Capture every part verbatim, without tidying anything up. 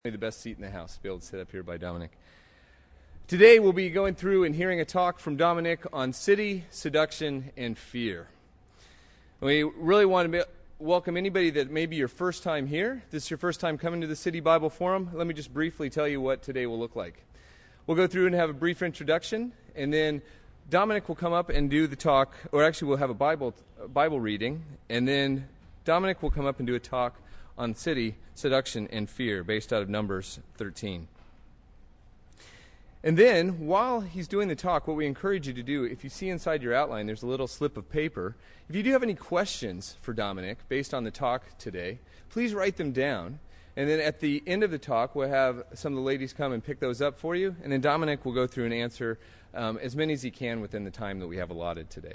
The best seat in the house to be able to sit up here by Dominic. Today we'll be going through and hearing a talk from Dominic on city, seduction, and fear. We really want to be, welcome anybody that may be your first time here. If this is your first time coming to the City Bible Forum, let me just briefly tell you what today will look like. We'll go through and have a brief introduction, and then Dominic will come up and do the talk, or actually we'll have a Bible, a Bible reading, and then Dominic will come up and do a talk on city, seduction, and fear, based out of Numbers thirteen. And then, while he's doing the talk, what we encourage you to do, if you see inside your outline, there's a little slip of paper. If you do have any questions for Dominic, based on the talk today, please write them down. And then at the end of the talk, we'll have some of the ladies come and pick those up for you. And then Dominic will go through and answer um, as many as he can within the time that we have allotted today.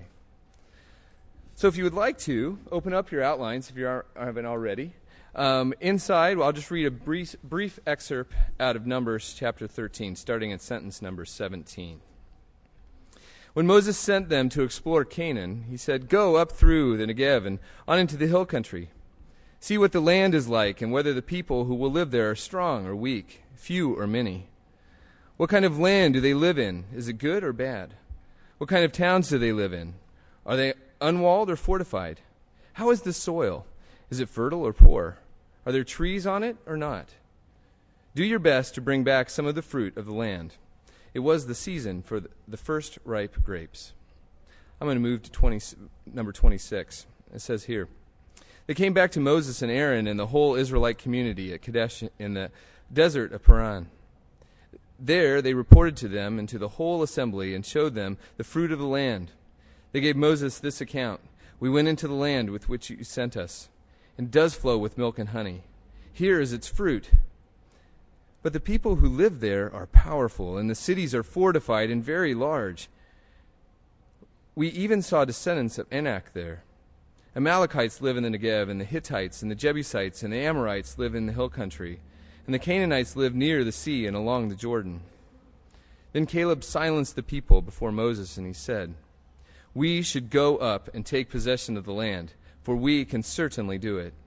So if you would like to, open up your outlines if you are, haven't already. Um, inside, well, I'll just read a brief, brief excerpt out of Numbers chapter thirteen, starting at sentence number seventeen. When Moses sent them to explore Canaan, he said, "Go up through the Negev and on into the hill country. See what the land is like and whether the people who will live there are strong or weak, few or many. What kind of land do they live in? Is it good or bad? What kind of towns do they live in? Are they unwalled or fortified? How is the soil? Is it fertile or poor? Are there trees on it or not? Do your best to bring back some of the fruit of the land." It was the season for the first ripe grapes. I'm going to move to twenty, number twenty-six. It says here, "They came back to Moses and Aaron and the whole Israelite community at Kadesh in the desert of Paran. There they reported to them and to the whole assembly and showed them the fruit of the land. They gave Moses this account: 'We went into the land with which you sent us, and does flow with milk and honey. Here is its fruit. But the people who live there are powerful, and the cities are fortified and very large. We even saw descendants of Anak there. Amalekites live in the Negev, and the Hittites, and the Jebusites, and the Amorites live in the hill country, and the Canaanites live near the sea and along the Jordan.' Then Caleb silenced the people before Moses, and he said, 'We should go up and take possession of the land, for we can certainly do it.'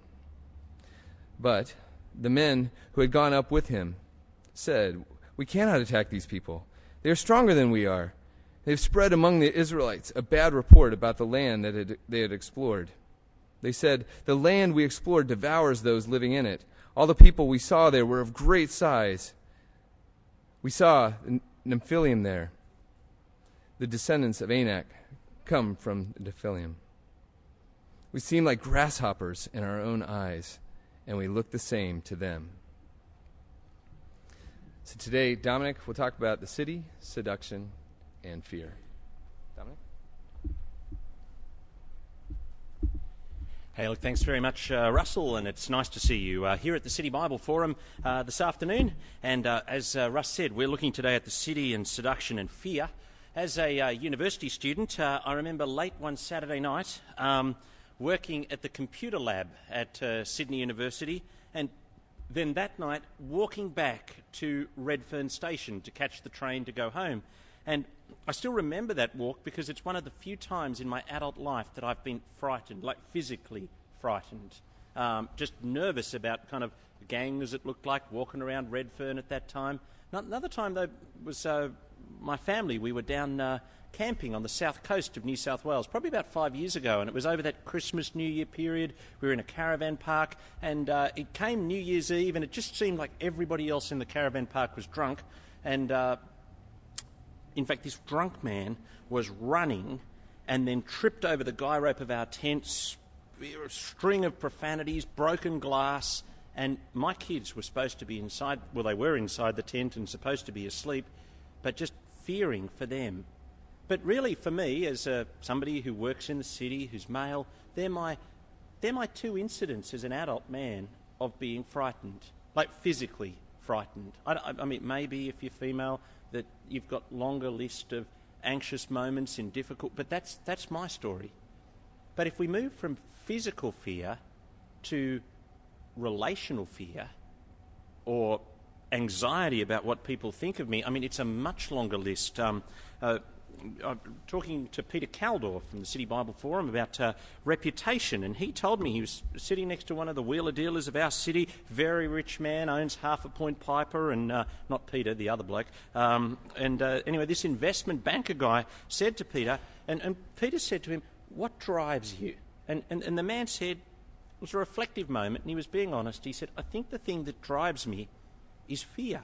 But the men who had gone up with him said, 'We cannot attack these people. They are stronger than we are. They have spread among the Israelites a bad report about the land that had, they had explored. They said, "The land we explored devours those living in it. All the people we saw there were of great size. We saw the Nephilim there. The descendants of Anak come from the Nephilim. We seem like grasshoppers in our own eyes, and we look the same to them." So today, Dominic will talk about the city, seduction, and fear. Dominic? Hey, look, thanks very much, uh, Russell, and it's nice to see you uh, here at the City Bible Forum uh, this afternoon. And uh, as uh, Russ said, we're looking today at the city and seduction and fear. As a uh, university student, uh, I remember late one Saturday night, um, working at the computer lab at uh, Sydney University, and then that night walking back to Redfern Station to catch the train to go home. And I still remember that walk because it's one of the few times in my adult life that I've been frightened, like physically frightened. Um, just nervous about kind of the gang, as it looked like, walking around Redfern at that time. Another time, though, was uh, my family. We were down Uh, camping on the south coast of New South Wales, probably about five years ago, and it was over that Christmas, New Year period. We were in a caravan park, and uh, it came New Year's Eve, and it just seemed like everybody else in the caravan park was drunk, and uh, in fact, this drunk man was running and then tripped over the guy rope of our tent, a string of profanities, broken glass, and my kids were supposed to be inside, well, they were inside the tent and supposed to be asleep, but just fearing for them. But really, for me, as uh, somebody who works in the city, who's male, they're my, they're my two incidents as an adult man of being frightened, like physically frightened. I, I, I mean, maybe if you're female, that you've got longer list of anxious moments in difficult, but that's that's my story. But if we move from physical fear to relational fear, or anxiety about what people think of me, I mean, it's a much longer list. Um, uh, I'm talking to Peter Kaldorf from the City Bible Forum about uh, reputation, and he told me he was sitting next to one of the wheeler dealers of our city, very rich man, owns Half a Point Piper, and uh, not Peter, the other bloke. Um, and uh, anyway, this investment banker guy said to Peter, and, and Peter said to him, "What drives you?" And, and, and the man said, it was a reflective moment, and he was being honest. He said, "I think the thing that drives me is fear.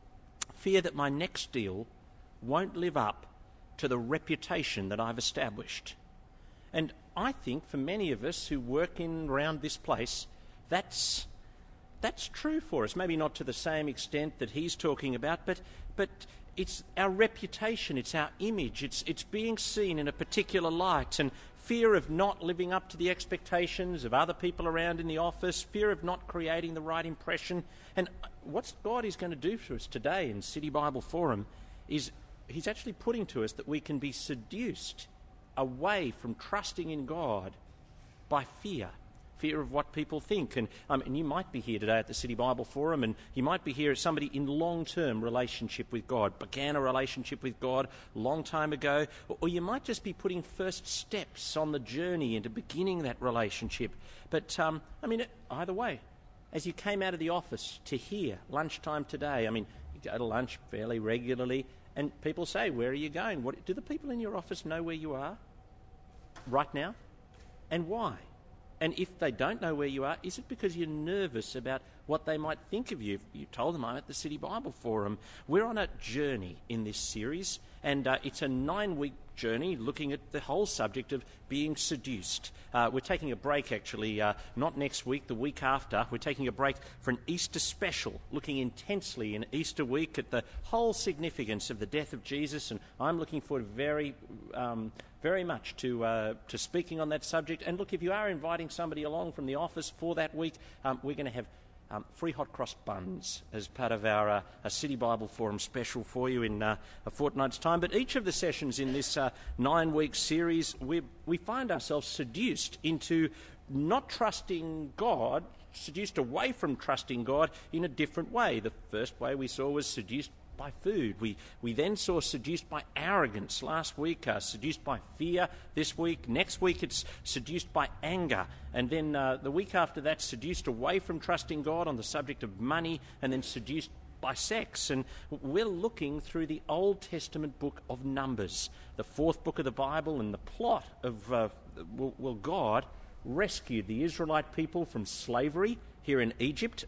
Fear that my next deal won't live up to the reputation that I've established." And I think for many of us who work in around this place, that's that's true for us. Maybe not to the same extent that he's talking about, but but it's our reputation, it's our image, it's it's being seen in a particular light, and fear of not living up to the expectations of other people around in the office, fear of not creating the right impression. And what God is going to do for us today in City Bible Forum is He's actually putting to us that we can be seduced away from trusting in God by fear, fear of what people think. And, um, and you might be here today at the City Bible Forum, and you might be here as somebody in long-term relationship with God, began a relationship with God a long time ago, or, or you might just be putting first steps on the journey into beginning that relationship. But, um, I mean, either way, as you came out of the office to here, lunchtime today, I mean, you go to lunch fairly regularly, and people say, "Where are you going?" What, do the people in your office know where you are right now? And why? And if they don't know where you are, is it because you're nervous about what they might think of you? You told them I'm at the City Bible Forum. We're on a journey in this series, and uh, it's a nine-week journey looking at the whole subject of being seduced. Uh, we're taking a break, actually, uh, not next week, the week after. We're taking a break for an Easter special, looking intensely in Easter week at the whole significance of the death of Jesus, and I'm looking forward very, um, very much to uh, to speaking on that subject. And look, if you are inviting somebody along from the office for that week, um, we're going to have Um, free hot cross buns as part of our uh, a City Bible Forum special for you in uh, a fortnight's time. But each of the sessions in this uh, nine-week series, we we find ourselves seduced into not trusting God, seduced away from trusting God in a different way. The first way we saw was seduced by food. We we then saw seduced by arrogance last week, uh, seduced by fear this week. Next week it's seduced by anger. And then uh, the week after that, seduced away from trusting God on the subject of money, and then seduced by sex. And we're looking through the Old Testament book of Numbers, the fourth book of the Bible, and the plot of uh, will, will God rescue the Israelite people from slavery here in Egypt.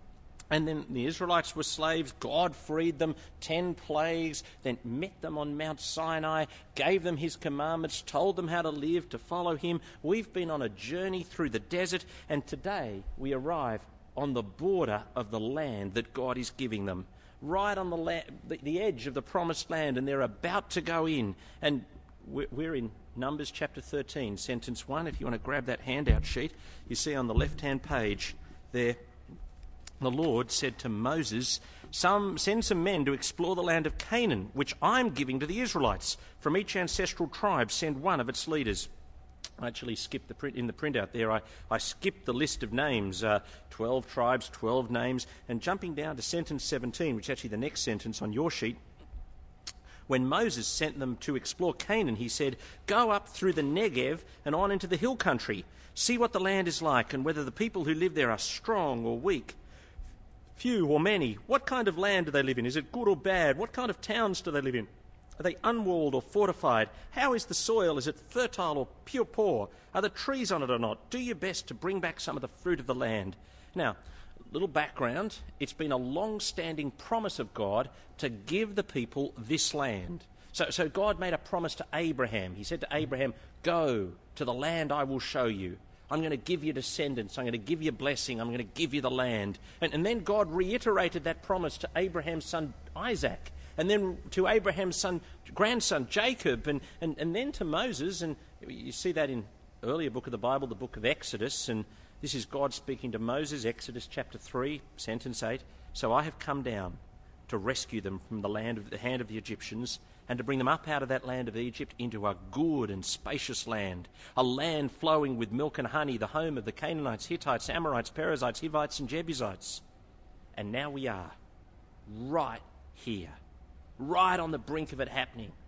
And then the Israelites were slaves, God freed them, ten plagues, then met them on Mount Sinai, gave them his commandments, told them how to live, to follow him. We've been on a journey through the desert, and today we arrive on the border of the land that God is giving them, right on the, la- the, the edge of the promised land, and they're about to go in. And we're, we're in Numbers chapter thirteen, sentence one. If you want to grab that handout sheet, you see on the left-hand page there, the Lord said to Moses, some, send some men to explore the land of Canaan, which I'm giving to the Israelites. From each ancestral tribe, send one of its leaders. I actually skipped the print in the printout there. I, I skipped the list of names, uh, twelve tribes, twelve names, and jumping down to sentence seventeen, which is actually the next sentence on your sheet. When Moses sent them to explore Canaan, he said, go up through the Negev and on into the hill country. See what the land is like and whether the people who live there are strong or weak, few or many. What kind of land do they live in? Is it good or bad? What kind of towns do they live in? Are they unwalled or fortified? How is the soil? Is it fertile or pure poor? Are the trees on it or not? Do your best to bring back some of the fruit of the land. Now, little background. It's been a long-standing promise of God to give the people this land. So, so God made a promise to Abraham. He said to Abraham, go to the land I will show you. I'm going to give you descendants. I'm going to give you blessing. I'm going to give you the land. And, and then God reiterated that promise to Abraham's son Isaac, and then to Abraham's son, grandson Jacob, and, and, and then to Moses. And you see that in earlier book of the Bible, the book of Exodus. And this is God speaking to Moses, Exodus chapter three, sentence eight. So I have come down to rescue them from the land of the hand of the Egyptians, and to bring them up out of that land of Egypt into a good and spacious land, a land flowing with milk and honey, the home of the Canaanites, Hittites, Amorites, Perizzites, Hivites, and Jebusites. And now we are right here, right on the brink of it happening.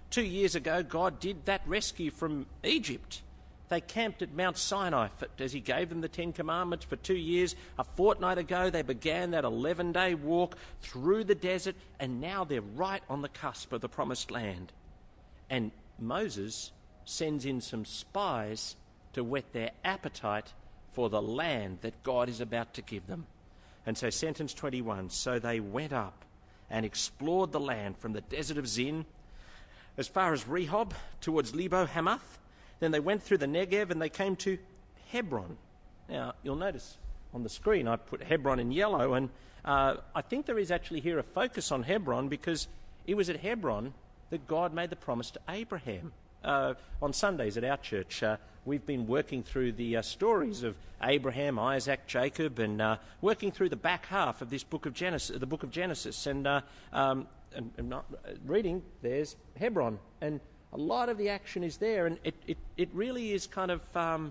Two years ago, God did that rescue from Egypt. They camped at Mount Sinai for, as he gave them the Ten Commandments for two years. A fortnight ago, they began that eleven-day walk through the desert, and now they're right on the cusp of the Promised Land. And Moses sends in some spies to whet their appetite for the land that God is about to give them. And so sentence twenty-one, so they went up and explored the land from the desert of Zin as far as Rehob towards Lebo Hamath. Then they went through the Negev and they came to Hebron. Now, you'll notice on the screen I put Hebron in yellow, and uh, I think there is actually here a focus on Hebron because it was at Hebron that God made the promise to Abraham. Uh, on Sundays at our church, uh, we've been working through the uh, stories of Abraham, Isaac, Jacob, and uh, working through the back half of this book of Genesis, the book of Genesis, and, uh, um, and, and not, uh, reading. There's Hebron, and a lot of the action is there, and it, it, it really is kind of um,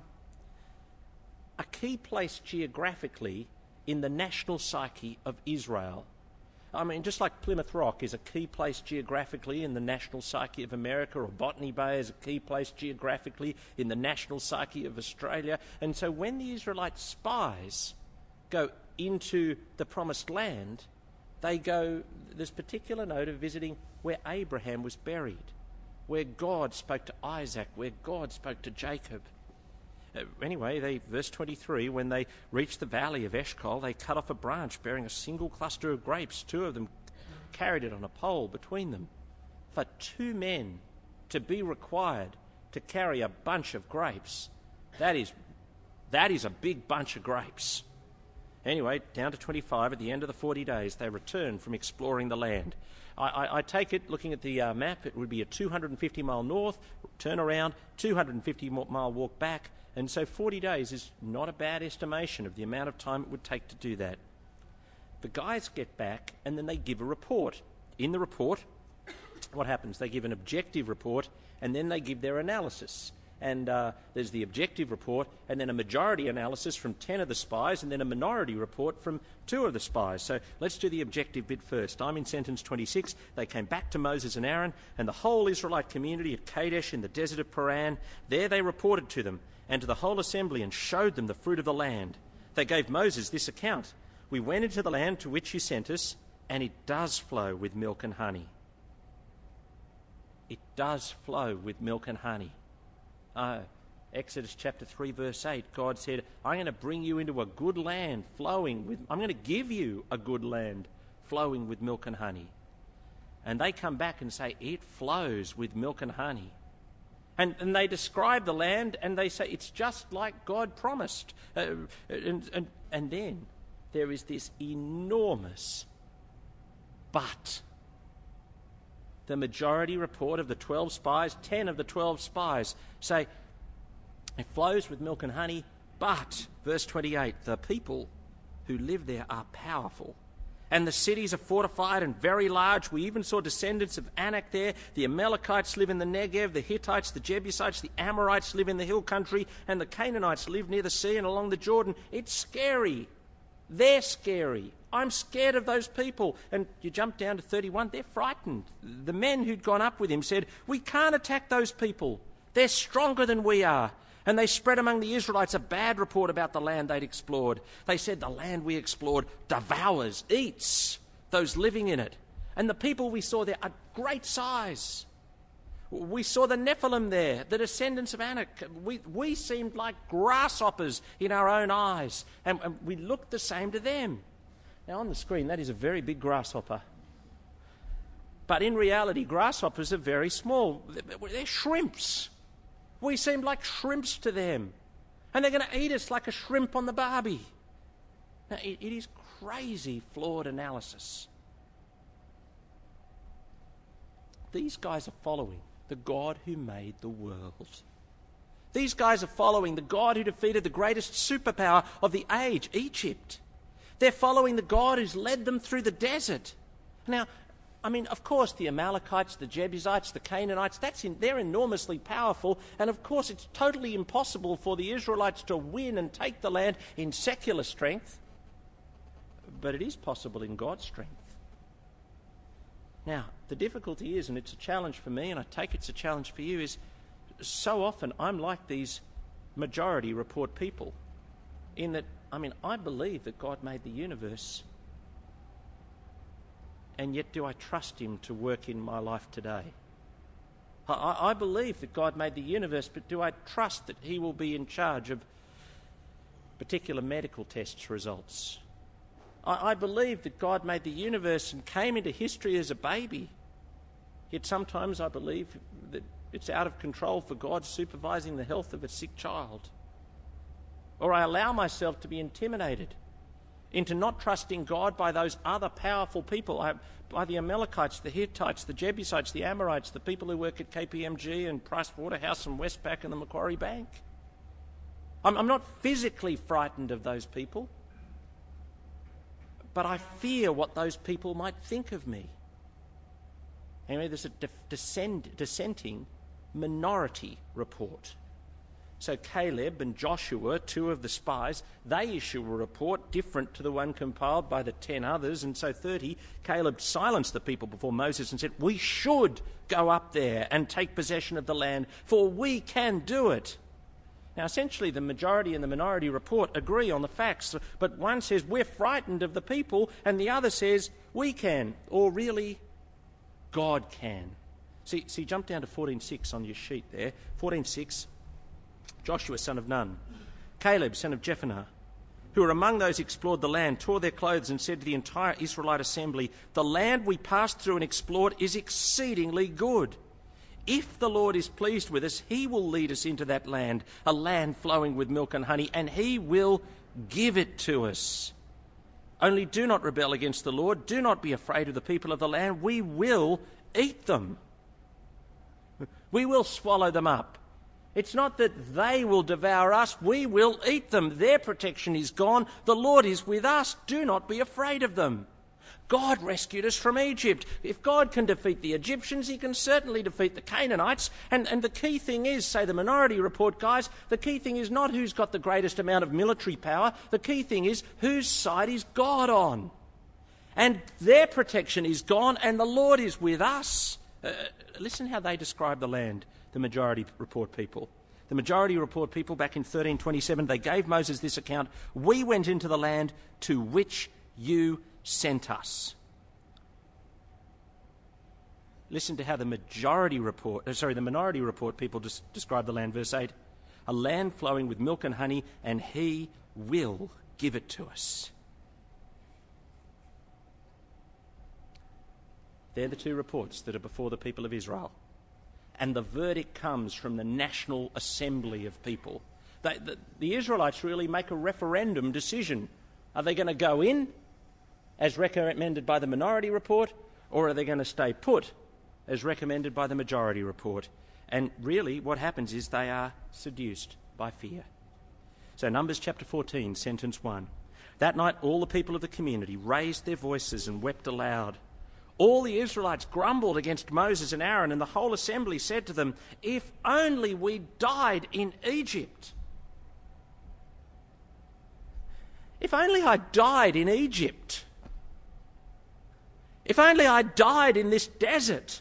a key place geographically in the national psyche of Israel. I mean, just like Plymouth Rock is a key place geographically in the national psyche of America, or Botany Bay is a key place geographically in the national psyche of Australia. And so when the Israelite spies go into the Promised Land, they go, there's particular note of visiting where Abraham was buried, where God spoke to Isaac, where God spoke to Jacob. Uh, anyway, they, verse twenty-three, when they reached the valley of Eshcol, they cut off a branch bearing a single cluster of grapes. Two of them carried it on a pole between them. For two men to be required to carry a bunch of grapes, that is, that is a big bunch of grapes. Anyway, down to twenty-five, at the end of the forty days, they returned from exploring the land. I, I, I take it, looking at the uh, map, it would be a two hundred fifty mile north, turn around, two hundred fifty mile walk back, and so forty days is not a bad estimation of the amount of time it would take to do that. The guys get back, and then they give a report. In the report, what happens? They give an objective report, and then they give their analysis. And uh, there's the objective report, and then a majority analysis from ten of the spies, and then a minority report from two of the spies. So let's do the objective bit first. I'm in sentence twenty-six. They came back to Moses and Aaron and the whole Israelite community at Kadesh in the desert of Paran. There they reported to them and to the whole assembly and showed them the fruit of the land. They gave Moses this account. We went into the land to which you sent us, and it does flow with milk and honey. It does flow with milk and honey. Uh, Exodus chapter three, verse eight, God said, I'm going to bring you into a good land flowing with, I'm going to give you a good land flowing with milk and honey. And they come back and say, it flows with milk and honey. And, and they describe the land and they say, it's just like God promised. Uh, and, and, and then there is this enormous but. The majority report of the twelve spies, ten of the twelve spies, say it flows with milk and honey, but, verse twenty-eight, the people who live there are powerful, and the cities are fortified and very large. We even saw descendants of Anak there. The Amalekites live in the Negev, the Hittites, the Jebusites, the Amorites live in the hill country, and the Canaanites live near the sea and along the Jordan. It's scary. They're scary. I'm scared of those people. And you jump down to thirty-one, they're frightened. The men who'd gone up with him said, we can't attack those people. They're stronger than we are. And they spread among the Israelites a bad report about the land they'd explored. They said, the land we explored devours, eats those living in it. And the people we saw there are great size. We saw the Nephilim there, the descendants of Anak. We, we seemed like grasshoppers in our own eyes, and, and we looked the same to them. Now, on the screen, that is a very big grasshopper. But in reality, grasshoppers are very small. They're, they're shrimps. We seemed like shrimps to them. And they're going to eat us like a shrimp on the barbie. Now, it, it is crazy, flawed analysis. These guys are following the God who made the world. These guys are following the God who defeated the greatest superpower of the age, Egypt. They're following the God who's led them through the desert. Now, I mean, of course, the Amalekites, the Jebusites, the Canaanites, that's in, they're enormously powerful. And of course, it's totally impossible for the Israelites to win and take the land in secular strength. But it is possible in God's strength. Now, the difficulty is, and it's a challenge for me, and I take it's a challenge for you, is so often I'm like these majority report people in that, I mean, I believe that God made the universe, and yet do I trust him to work in my life today? I, I believe that God made the universe, but do I trust that he will be in charge of particular medical tests results? I, I believe that God made the universe and came into history as a baby, yet sometimes I believe that it's out of control for God supervising the health of a sick child. Or I allow myself to be intimidated into not trusting God by those other powerful people, I, by the Amalekites, the Hittites, the Jebusites, the Amorites, the people who work at K P M G and Price Waterhouse and Westpac and the Macquarie Bank. I'm, I'm not physically frightened of those people, but I fear what those people might think of me. Anyway, there's a de- descend- dissenting minority report. So Caleb and Joshua, two of the spies, they issue a report different to the one compiled by the ten others. And so thirty, Caleb silenced the people before Moses and said, "We should go up there and take possession of the land, for we can do it." Now, essentially, the majority and the minority report agree on the facts, but one says, we're frightened of the people, and the other says, we can, or really, God can. See, see jump down to fourteen six on your sheet there. fourteen six. Joshua, son of Nun, Caleb, son of Jephunneh, who were among those who explored the land, tore their clothes and said to the entire Israelite assembly, "The land we passed through and explored is exceedingly good. If the Lord is pleased with us, he will lead us into that land, a land flowing with milk and honey, and he will give it to us. Only do not rebel against the Lord. Do not be afraid of the people of the land. We will eat them. We will swallow them up. It's not that they will devour us, we will eat them. Their protection is gone. The Lord is with us. Do not be afraid of them. God rescued us from Egypt. If God can defeat the Egyptians, he can certainly defeat the Canaanites. And, and the key thing is, say the minority report guys, the key thing is not who's got the greatest amount of military power. The key thing is whose side is God on. And their protection is gone and the Lord is with us. Uh, listen how they describe the land. The majority report people. The majority report people back in thirteen twenty-seven, they gave Moses this account. We went into the land to which you sent us. Listen to how the majority report, sorry, the minority report people des- describe the land. Verse eight, a land flowing with milk and honey, and he will give it to us. They're the two reports that are before the people of Israel. And the verdict comes from the National Assembly of people. They, the, the Israelites really make a referendum decision. Are they going to go in, as recommended by the minority report, or are they going to stay put, as recommended by the majority report? And really what happens is they are seduced by fear. So Numbers chapter fourteen, sentence one. That night all the people of the community raised their voices and wept aloud. All the Israelites grumbled against Moses and Aaron, and the whole assembly said to them, "If only we died in Egypt. If only I died in Egypt. If only I died in this desert.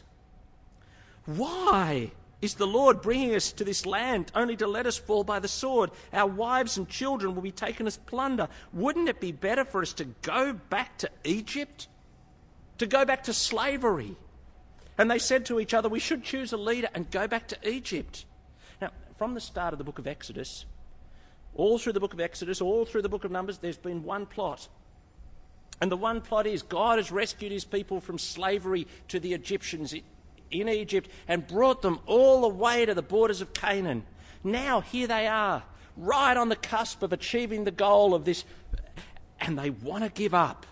Why is the Lord bringing us to this land only to let us fall by the sword? Our wives and children will be taken as plunder. Wouldn't it be better for us to go back to Egypt? To go back to slavery?" And they said to each other, "We should choose a leader and go back to Egypt." Now, from the start of the book of Exodus, all through the book of Exodus, all through the book of Numbers, there's been one plot. And the one plot is God has rescued his people from slavery to the Egyptians in Egypt and brought them all the way to the borders of Canaan. Now here they are, right on the cusp of achieving the goal of this, and they want to give up.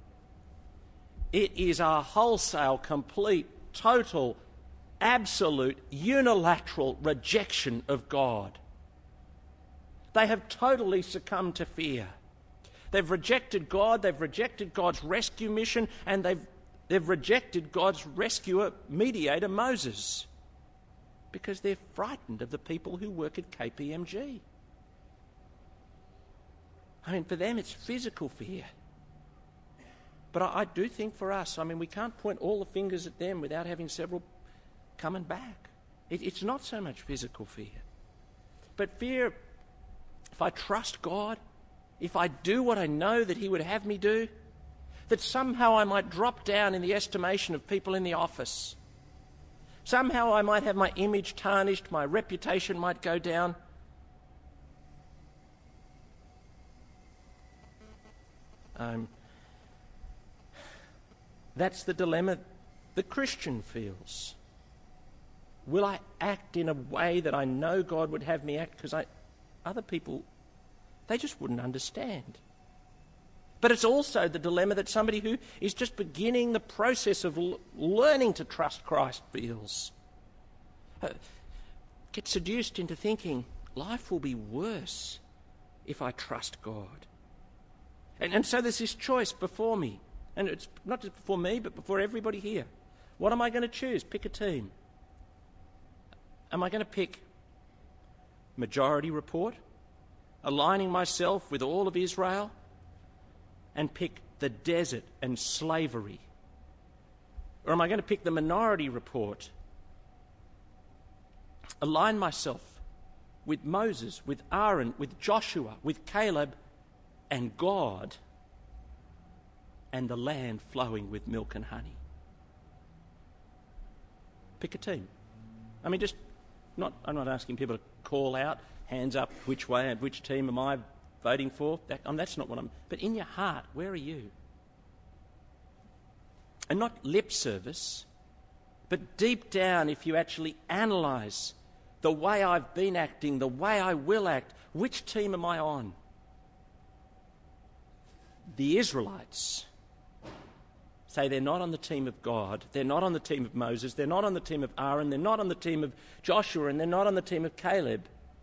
It is a wholesale, complete, total, absolute, unilateral rejection of God. They have totally succumbed to fear. They've rejected God, they've rejected God's rescue mission, and they've, they've rejected God's rescuer, mediator, Moses, because they're frightened of the people who work at K P M G. I mean, for them it's physical fear. But I, I do think for us, I mean, we can't point all the fingers at them without having several coming back. It, it's not so much physical fear. But fear, if I trust God, if I do what I know that he would have me do, that somehow I might drop down in the estimation of people in the office. Somehow I might have my image tarnished, my reputation might go down. Um, that's the dilemma the Christian feels. Will I act in a way that I know God would have me act? Because I, other people, they just wouldn't understand. But it's also the dilemma that somebody who is just beginning the process of l- learning to trust Christ feels. Uh, get seduced into thinking, life will be worse if I trust God. And, and so there's this choice before me. And it's not just before me, but before everybody here. What am I going to choose? Pick a team. Am I going to pick majority report, aligning myself with all of Israel, and pick the desert and slavery? Or am I going to pick the minority report, align myself with Moses, with Aaron, with Joshua, with Caleb, and God, and the land flowing with milk and honey? Pick a team. I mean, just not. I'm not asking people to call out, hands up, which way and which team am I voting for. That, um, that's not what I'm... But in your heart, where are you? And not lip service, but deep down, if you actually analyse the way I've been acting, the way I will act, which team am I on? The Israelites say they're not on the team of God, they're not on the team of Moses, they're not on the team of Aaron, they're not on the team of Joshua, and they're not on the team of Caleb.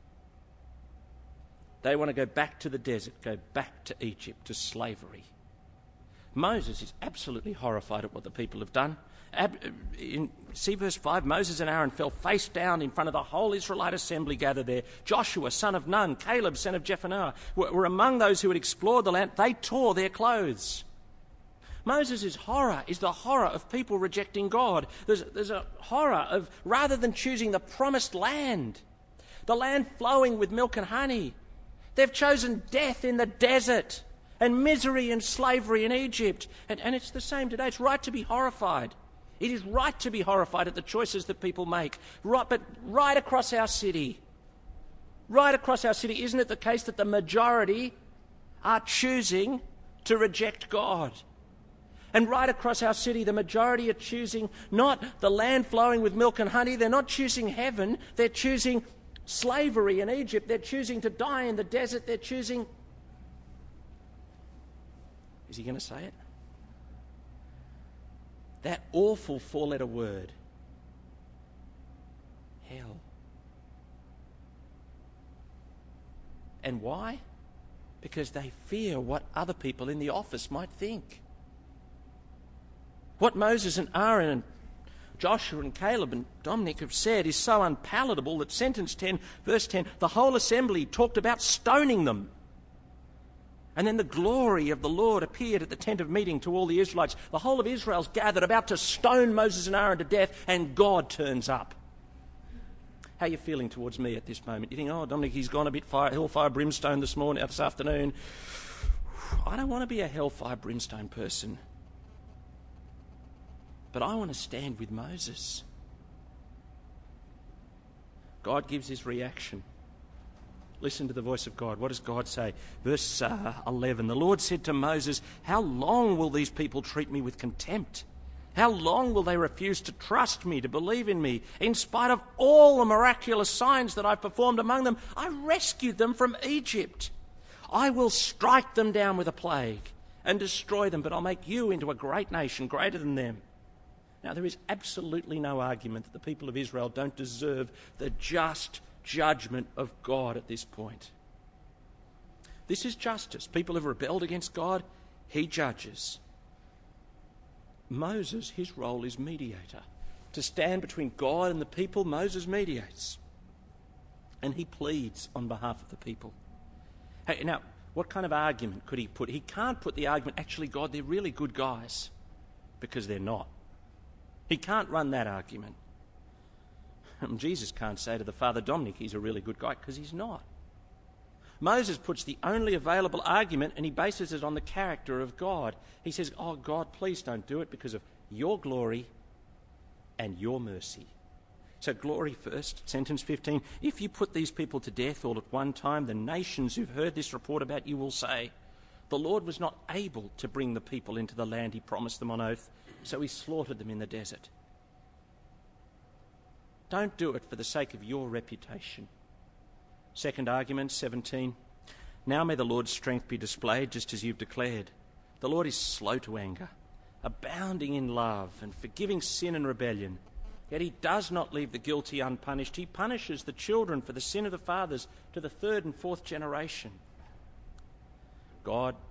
They want to go back to the desert, go back to Egypt, to slavery. Moses is absolutely horrified at what the people have done. Ab- in, see verse five, Moses and Aaron fell face down in front of the whole Israelite assembly gathered there. Joshua, son of Nun, Caleb, son of Jephunneh, were, were among those who had explored the land. They tore their clothes. Moses' horror is the horror of people rejecting God. There's, there's a horror of, rather than choosing the promised land, the land flowing with milk and honey, they've chosen death in the desert and misery and slavery in Egypt. And, and it's the same today. It's right to be horrified. It is right to be horrified at the choices that people make. Right, but right across our city, right across our city, isn't it the case that the majority are choosing to reject God? And right across our city, the majority are choosing not the land flowing with milk and honey. They're not choosing heaven. They're choosing slavery in Egypt. They're choosing to die in the desert. They're choosing... Is he going to say it? That awful four-letter word. Hell. And why? Because they fear what other people in the office might think. What Moses and Aaron and Joshua and Caleb and Dominic have said is so unpalatable that sentence ten, verse ten, the whole assembly talked about stoning them. And then the glory of the Lord appeared at the tent of meeting to all the Israelites. The whole of Israel's gathered about to stone Moses and Aaron to death, and God turns up. How are you feeling towards me at this moment? You think, oh, Dominic, he's gone a bit fire, hellfire brimstone this morning, this afternoon. I don't want to be a hellfire brimstone person. But I want to stand with Moses. God gives his reaction. Listen to the voice of God. What does God say? Verse uh, eleven, the Lord said to Moses, how long will these people treat me with contempt? How long will they refuse to trust me, to believe in me? In spite of all the miraculous signs that I've performed among them, I rescued them from Egypt. I will strike them down with a plague and destroy them, but I'll make you into a great nation, greater than them. Now, there is absolutely no argument that the people of Israel don't deserve the just judgment of God at this point. This is justice. People have rebelled against God. He judges. Moses, his role is mediator. To stand between God and the people, Moses mediates. And he pleads on behalf of the people. Hey, now, What kind of argument could he put? He can't put the argument, actually, God, they're really good guys, because they're not. He can't run that argument. And Jesus can't say to the Father Dominic he's a really good guy, because he's not. Moses puts the only available argument, and he bases it on the character of God. He says, oh, God, please don't do it because of your glory and your mercy. So glory first, sentence fifteen. If you put these people to death all at one time, the nations who've heard this report about you will say, the Lord was not able to bring the people into the land he promised them on oath, so he slaughtered them in the desert. Don't do it for the sake of your reputation. Second argument, seventeen. Now may the Lord's strength be displayed just as you've declared. The Lord is slow to anger, abounding in love and forgiving sin and rebellion. Yet he does not leave the guilty unpunished. He punishes the children for the sin of the fathers to the third and fourth generation. God,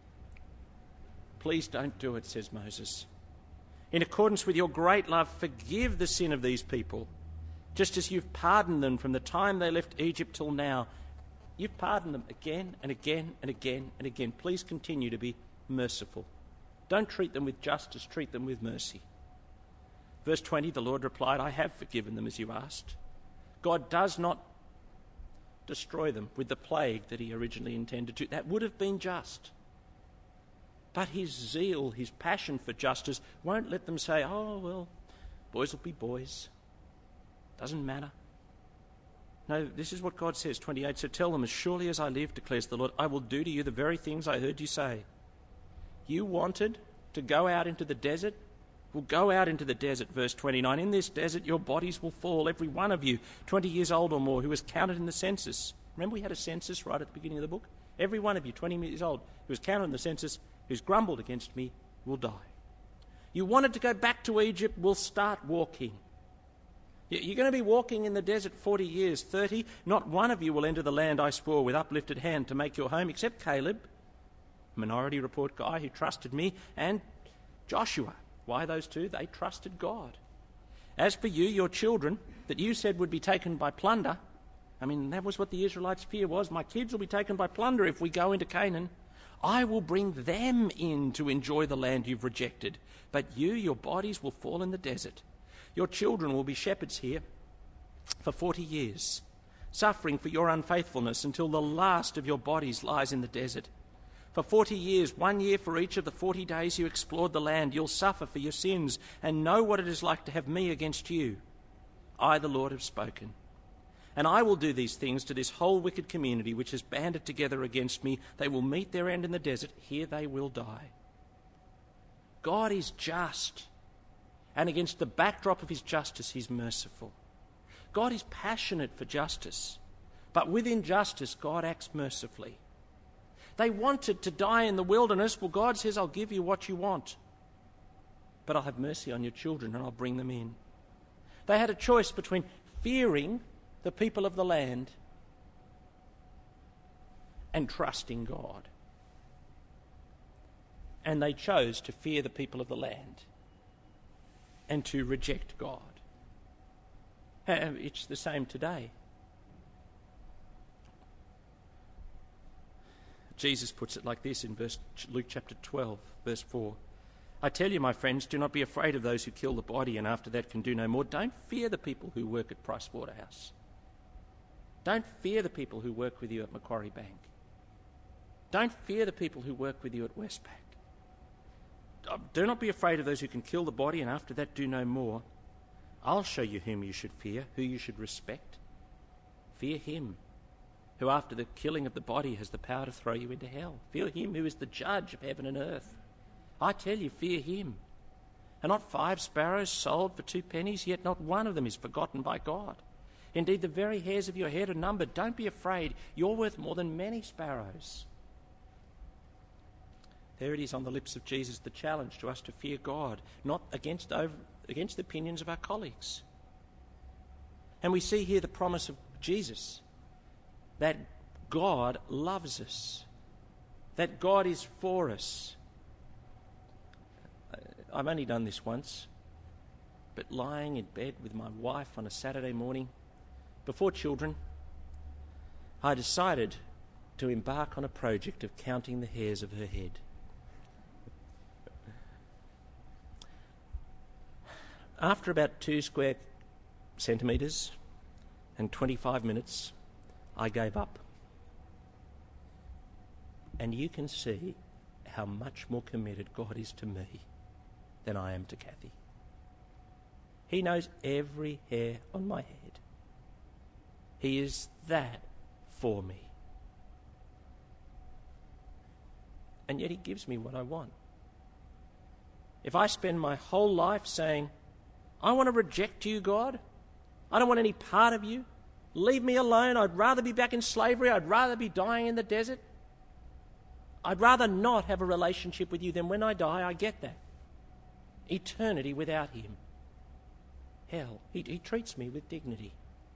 please don't do it, says Moses. In accordance with your great love, forgive the sin of these people, just as you've pardoned them from the time they left Egypt till now. You've pardoned them again and again and again and again. Please continue to be merciful. Don't treat them with justice, treat them with mercy. Verse twenty, the Lord replied, I have forgiven them as you asked. God does not destroy them with the plague that he originally intended to. That would have been just. But his zeal, his passion for justice won't let them say, oh, well, boys will be boys. Doesn't matter. No, this is what God says, twenty-eight. So tell them, as surely as I live, declares the Lord, I will do to you the very things I heard you say. You wanted to go out into the desert? Well, go out into the desert, verse twenty-nine. In this desert your bodies will fall, every one of you, twenty years old or more, who was counted in the census. Remember we had a census right at the beginning of the book? Every one of you, twenty years old, who was counted in the census, who's grumbled against me, will die. You wanted to go back to Egypt? Well, start walking. You're going to be walking in the desert forty years, thirty. Not one of you will enter the land I swore with uplifted hand to make your home, except Caleb, Minority Report guy who trusted me, and Joshua. Why those two? They trusted God. As for you, your children, that you said would be taken by plunder, I mean, that was what the Israelites' fear was. My kids will be taken by plunder if we go into Canaan. I will bring them in to enjoy the land you've rejected. But you, your bodies will fall in the desert. Your children will be shepherds here for forty years, suffering for your unfaithfulness until the last of your bodies lies in the desert. For forty years, one year for each of the forty days you explored the land, you'll suffer for your sins and know what it is like to have me against you. I, the Lord, have spoken. And I will do these things to this whole wicked community which has banded together against me. They will meet their end in the desert. Here they will die. God is just. And against the backdrop of his justice, he's merciful. God is passionate for justice. But with injustice, God acts mercifully. They wanted to die in the wilderness. Well, God says, I'll give you what you want. But I'll have mercy on your children and I'll bring them in. They had a choice between fearing the people of the land and trusting God. And they chose to fear the people of the land and to reject God. It's the same today. Jesus puts it like this in verse, Luke chapter twelve, verse four. I tell you, my friends, do not be afraid of those who kill the body and after that can do no more. Don't fear the people who work at Price Waterhouse. Don't fear the people who work with you at Macquarie Bank. Don't fear the people who work with you at Westpac. Do not be afraid of those who can kill the body and after that do no more. I'll show you whom you should fear, who you should respect. Fear him who after the killing of the body has the power to throw you into hell. Fear him who is the judge of heaven and earth. I tell you, fear him. And not five sparrows sold for two pennies, yet not one of them is forgotten by God. Indeed, the very hairs of your head are numbered. Don't be afraid. You're worth more than many sparrows. There it is on the lips of Jesus, the challenge to us to fear God, not against, over, against the opinions of our colleagues. And we see here the promise of Jesus, that God loves us, that God is for us. I've only done this once, but lying in bed with my wife on a Saturday morning, before children, I decided to embark on a project of counting the hairs of her head. After about two square centimetres and twenty-five minutes, I gave up. And you can see how much more committed God is to me than I am to Kathy. He knows every hair on my head. He is that for me. And yet he gives me what I want. If I spend my whole life saying, I want to reject you, God, I don't want any part of you, leave me alone, I'd rather be back in slavery, I'd rather be dying in the desert, I'd rather not have a relationship with you, then when I die, I get that. Eternity without him. Hell, he, he treats me with dignity.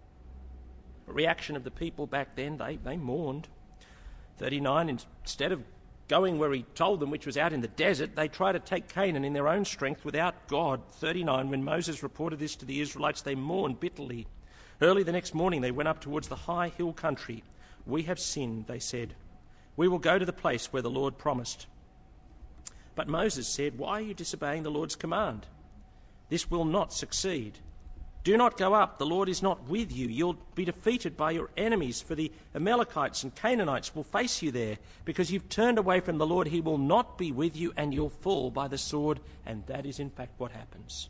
The reaction of the people back then, they, they mourned. thirty-nine, instead of going where he told them, which was out in the desert, they tried to take Canaan in their own strength without God. thirty-nine, when Moses reported this to the Israelites, they mourned bitterly. Early the next morning, they went up towards the high hill country. We have sinned, they said. We will go to the place where the Lord promised. But Moses said, why are you disobeying the Lord's command? This will not succeed. Do not go up. The Lord is not with you. You'll be defeated by your enemies, for the Amalekites and Canaanites will face you there. Because you've turned away from the Lord, he will not be with you, and you'll fall by the sword. And that is in fact what happens.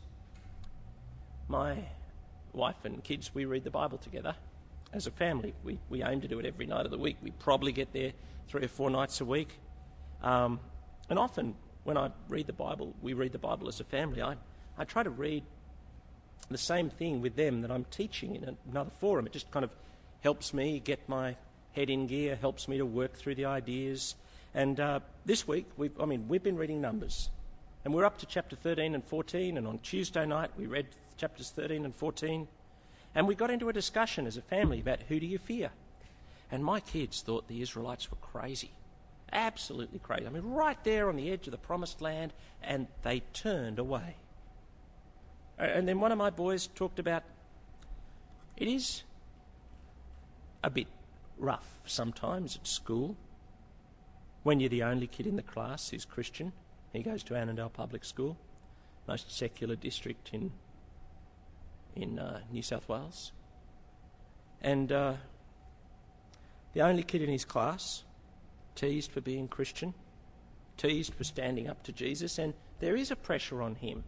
My wife and kids, we read the Bible together as a family. We, we aim to do it every night of the week. We probably get there three or four nights a week. Um, and often when I read the Bible, we read the Bible as a family, I, I try to read the same thing with them that I'm teaching in another forum. It just kind of helps me get my head in gear, helps me to work through the ideas. And uh, this week, we've, I mean, we've been reading Numbers. And we're up to chapter thirteen and fourteen, and on Tuesday night we read chapters thirteen and fourteen. And we got into a discussion as a family about who do you fear? And my kids thought the Israelites were crazy. Absolutely crazy. I mean, right there on the edge of the promised land, and they turned away. And then one of my boys talked about, it is a bit rough sometimes at school when you're the only kid in the class who's Christian. He goes to Annandale Public School, most secular district in in uh, New South Wales. And uh, the only kid in his class, teased for being Christian, teased for standing up to Jesus, and there is a pressure on him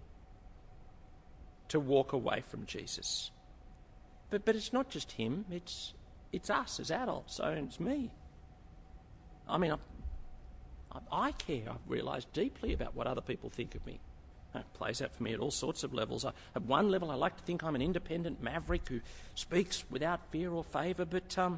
to walk away from Jesus. But but it's not just him, it's it's us as adults, so it's me. I mean, I, I, I care, I've realised deeply about what other people think of me. It plays out for me at all sorts of levels. I, at one level, I like to think I'm an independent maverick who speaks without fear or favour, but um,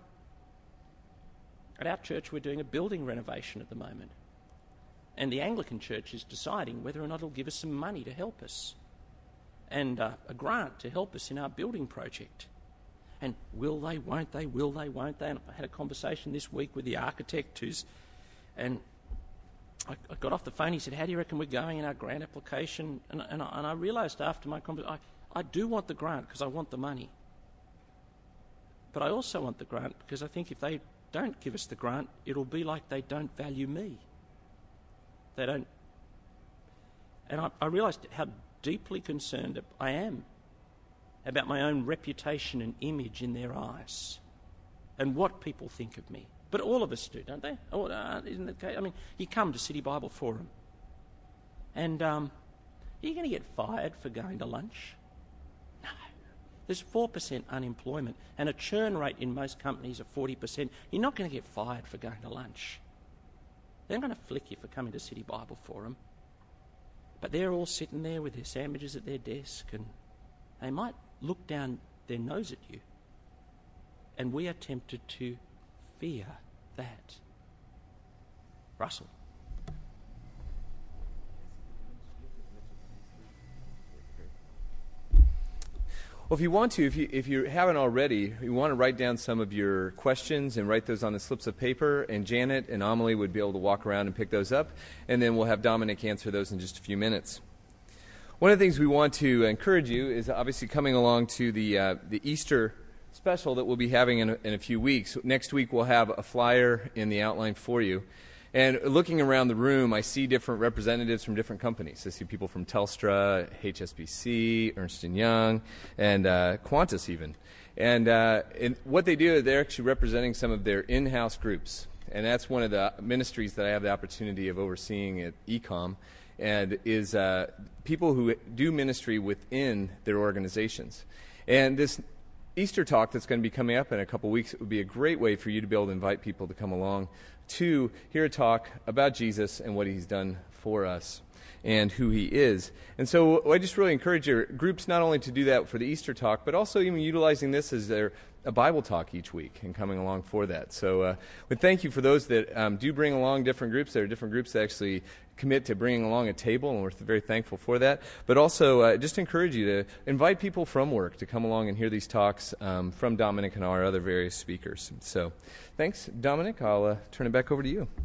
at our church we're doing a building renovation at the moment. And the Anglican Church is deciding whether or not it'll give us some money to help us. And uh, a grant to help us in our building project. And will they, won't they, will they, won't they? And I had a conversation this week with the architect who's, and I, I got off the phone, he said, how do you reckon we're going in our grant application? And, and, I, and I realised after my conversation, I, I do want the grant because I want the money. But I also want the grant because I think if they don't give us the grant, it'll be like they don't value me. They don't. And I, I realised how deeply concerned I am about my own reputation and image in their eyes and what people think of me. But all of us do, don't they? Oh, uh, isn't that okay? I mean, you come to City Bible Forum and um, are you going to get fired for going to lunch? No. There's four percent unemployment and a churn rate in most companies of forty percent. You're not going to get fired for going to lunch. They're going to flick you for coming to City Bible Forum. But they're all sitting there with their sandwiches at their desk and they might look down their nose at you. And we are tempted to fear that. Russell. Well, if you want to, if you if you haven't already, you want to write down some of your questions and write those on the slips of paper, and Janet and Amelie would be able to walk around and pick those up, and then we'll have Dominic answer those in just a few minutes. One of the things we want to encourage you is obviously coming along to the uh, the Easter special that we'll be having in a, in a few weeks. Next week we'll have a flyer in the outline for you. And looking around the room, I see different representatives from different companies. I see people from Telstra, H S B C, Ernst and Young, and uh, Qantas even. And, uh, and what they do is they're actually representing some of their in-house groups. And that's one of the ministries that I have the opportunity of overseeing at E COM, and is uh, people who do ministry within their organizations. And this Easter talk that's going to be coming up in a couple weeks, it would be a great way for you to be able to invite people to come along to hear a talk about Jesus and what he's done for us and who he is. And so I just really encourage your groups not only to do that for the Easter talk, but also even utilizing this as their a Bible talk each week and coming along for that. So uh, we thank you for those that um, do bring along different groups. There are different groups that actually commit to bringing along a table, and we're very thankful for that. But also uh, just encourage you to invite people from work to come along and hear these talks um, from Dominic and our other various speakers. So thanks, Dominic. I'll uh, turn it back over to you.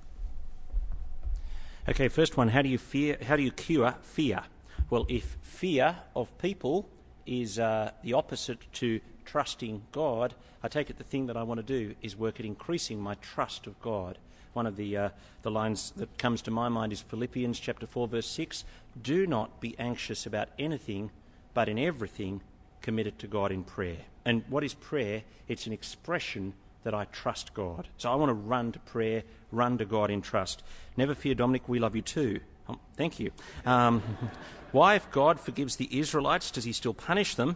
Okay, first one, how do you fear? How do you cure fear? Well, if fear of people is uh, the opposite to trusting God, I take it the thing that I want to do is work at increasing my trust of God. One of the uh, the lines that comes to my mind is Philippians chapter four, verse six. Do not be anxious about anything, but in everything commit it to God in prayer. And what is prayer? It's an expression that I trust God. So I want to run to prayer, run to God in trust. Never fear, Dominic, we love you too. Oh, thank you. Um, why, if God forgives the Israelites, does he still punish them?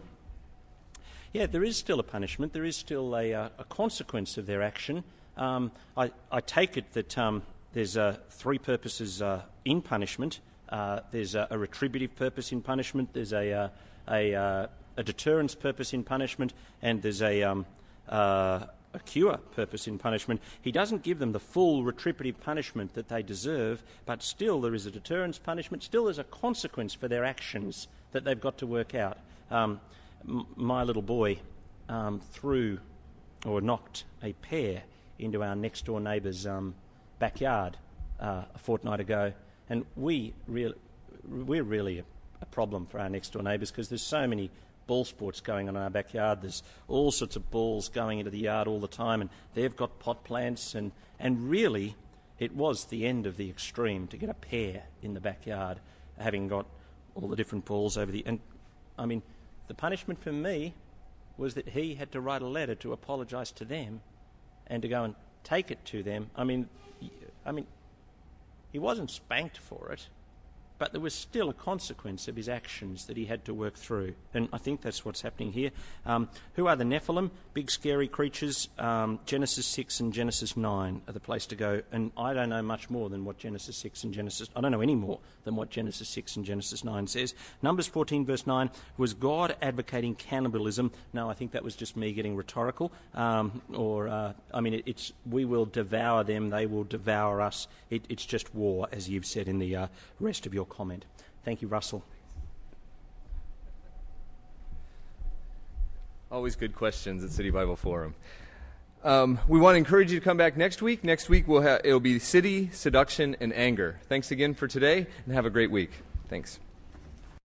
Yeah, there is still a punishment. There is still a, uh, a consequence of their action. Um, I, I take it that um, there's uh, three purposes uh, in punishment. Uh, there's a, a retributive purpose in punishment. There's a, uh, a, uh, a deterrence purpose in punishment. And there's a... Um, uh, a cure purpose in punishment. He doesn't give them the full retributive punishment that they deserve, but still there is a deterrence punishment. Still there's a consequence for their actions that they've got to work out. Um, m- my little boy um, threw or knocked a pear into our next door neighbour's um, backyard uh, a fortnight ago, and we really, we're really a, a problem for our next door neighbours because there's so many ball sports going on in our backyard. There's all sorts of balls going into the yard all the time, and they've got pot plants, and, and really it was the end of the extreme to get a pear in the backyard, having got all the different balls over the... And I mean, the punishment for me was that he had to write a letter to apologise to them and to go and take it to them. I mean, I mean, he wasn't spanked for it, but there was still a consequence of his actions that he had to work through. And I think that's what's happening here. Um, who are the Nephilim? Big, scary creatures. Um, Genesis six and Genesis nine are the place to go. And I don't know much more than what Genesis six and Genesis... I don't know any more than what Genesis six and Genesis nine says. Numbers fourteen, verse nine, was God advocating cannibalism? No, I think that was just me getting rhetorical. Um, or, uh, I mean, it, it's we will devour them, they will devour us. It, it's just war, as you've said in the uh, rest of your comment. Thank you, Russell. Always good questions at City Bible Forum. Um, we want to encourage you to come back next week. Next week we'll ha- it'll be city, seduction, and anger. Thanks again for today, and have a great week. Thanks.